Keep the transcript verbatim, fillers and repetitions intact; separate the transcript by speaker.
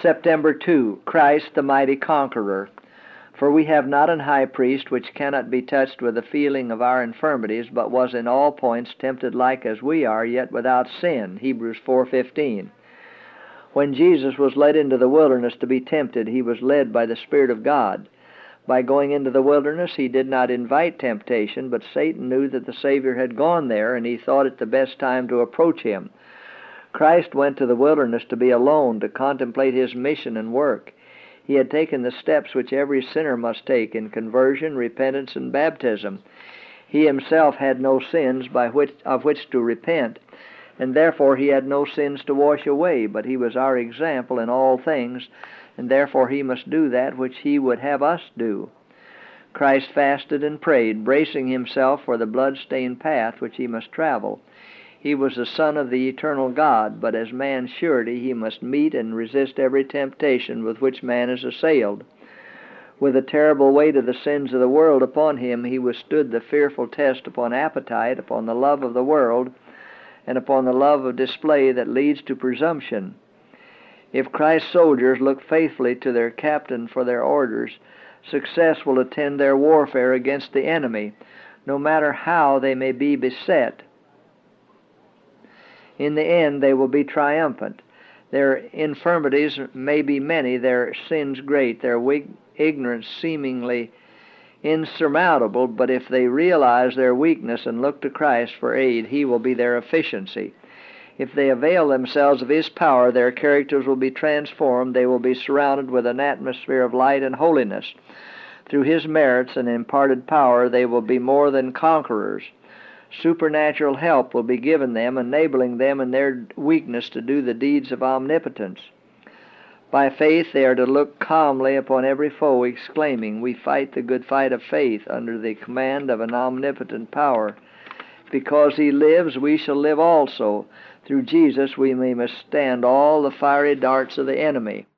Speaker 1: September second, Christ the mighty conqueror. For we have not an high priest which cannot be touched with the feeling of our infirmities, but was in all points tempted like as we are, yet without sin. Hebrews four fifteen. When Jesus was led into the wilderness to be tempted, he was led by the Spirit of God. By going into the wilderness, he did not invite temptation, but Satan knew that the Savior had gone there, and he thought it the best time to approach him. Christ went to the wilderness to be alone, to contemplate his mission and work. He had taken the steps which every sinner must take in conversion, repentance, and baptism. He himself had no sins by which, of which to repent, and therefore he had no sins to wash away, but he was our example in all things, and therefore he must do that which he would have us do. Christ fasted and prayed, bracing himself for the blood-stained path which he must travel. He was the Son of the eternal God, but as man's surety he must meet and resist every temptation with which man is assailed. With the terrible weight of the sins of the world upon him, he withstood the fearful test upon appetite, upon the love of the world, and upon the love of display that leads to presumption. If Christ's soldiers look faithfully to their captain for their orders, success will attend their warfare against the enemy, no matter how they may be beset. In the end, they will be triumphant. Their infirmities may be many, their sins great, their weak ignorance seemingly insurmountable, but if they realize their weakness and look to Christ for aid, he will be their efficiency. If they avail themselves of his power, their characters will be transformed. They will be surrounded with an atmosphere of light and holiness. Through his merits and imparted power, they will be more than conquerors. Supernatural help will be given them, enabling them in their weakness to do the deeds of omnipotence. By faith they are to look calmly upon every foe, exclaiming, "We fight the good fight of faith under the command of an omnipotent power. Because he lives, we shall live also. Through Jesus we may withstand all the fiery darts of the enemy."